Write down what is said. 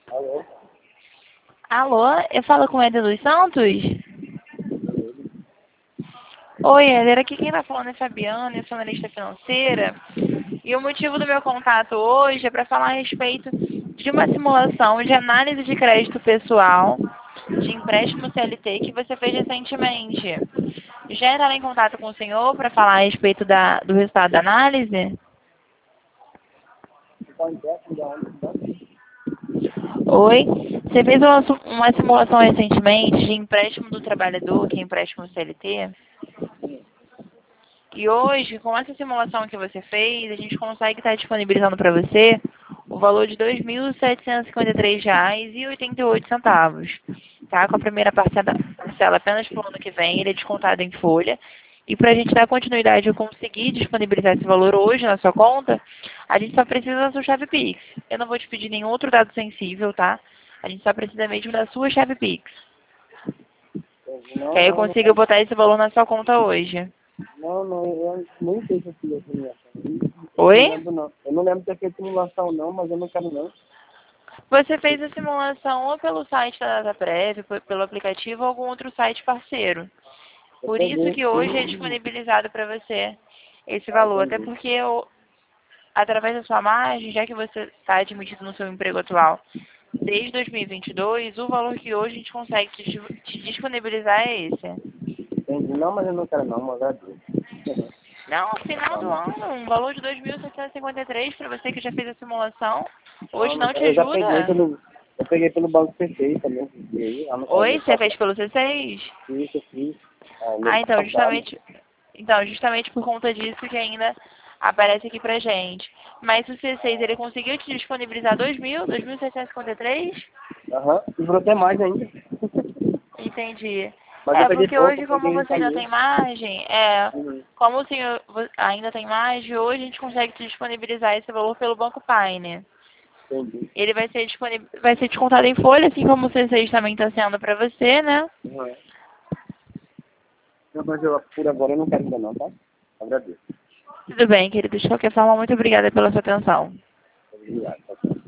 Alô? Alô, eu falo com o Éder dos Santos? Oi, Éder, aqui quem tá falando é Fabiana, eu sou analista financeira. E o motivo do meu contato hoje é para falar a respeito de uma simulação de análise de crédito pessoal de empréstimo CLT que você fez recentemente. Já entraram em contato com o senhor para falar a respeito do resultado da análise? Oi, você fez uma simulação recentemente de empréstimo do trabalhador, que é empréstimo CLT? E hoje, com essa simulação que você fez, a gente consegue estar disponibilizando para você o valor de R$ 2.753,88, tá? Com a primeira parcela apenas para o ano que vem, ele é descontado em folha. E para a gente dar continuidade e conseguir disponibilizar esse valor hoje na sua conta, a gente só precisa da sua chave Pix. Eu não vou te pedir nenhum outro dado sensível, tá? A gente só precisa mesmo da sua chave Pix. Que Não, aí eu não, consigo botar esse valor na sua conta hoje. não, eu nem sei se eu fiz a simulação. Eu não Oi? lembro, não. Eu não lembro de ter feito simulação, não, mas eu não quero, não. Você fez a simulação ou pelo site da DataPrev, pelo aplicativo ou algum outro site parceiro. Eu Por isso peguei, que hoje é disponibilizado para você esse valor. Até entendi. porque, através da sua margem, já que você está admitido no seu emprego atual desde 2022, o valor que hoje a gente consegue te disponibilizar é esse. Entendi. Não, mas eu não quero, não, mas agradeço. Não, no final Não, do não. ano, um valor de 2.753 para você que já fez a simulação, Não, hoje não te eu já peguei ajuda? pelo. Eu peguei pelo banco PC também. E aí, Oi, ano você fez passado. pelo C6? Isso, eu fiz. No Ah, então, passado. justamente por conta disso que ainda aparece aqui pra gente. Mas o C6, ele conseguiu te disponibilizar 2.753? Aham. E por até mais ainda. Entendi. Mas eu É, peguei porque pouco, hoje, eu como peguei você ainda também. tem margem, Uhum. como o senhor ainda tem margem, hoje a gente consegue te disponibilizar esse valor pelo Banco Paine. Entendi. Ele vai ser descontado em folha, assim como o C6 também está sendo para você, né? Uhum. Não, mas eu, por agora eu não quero ainda não, tá? Agradeço. Tudo bem, querido. De qualquer forma, muito obrigada pela sua atenção. Obrigado. Tá.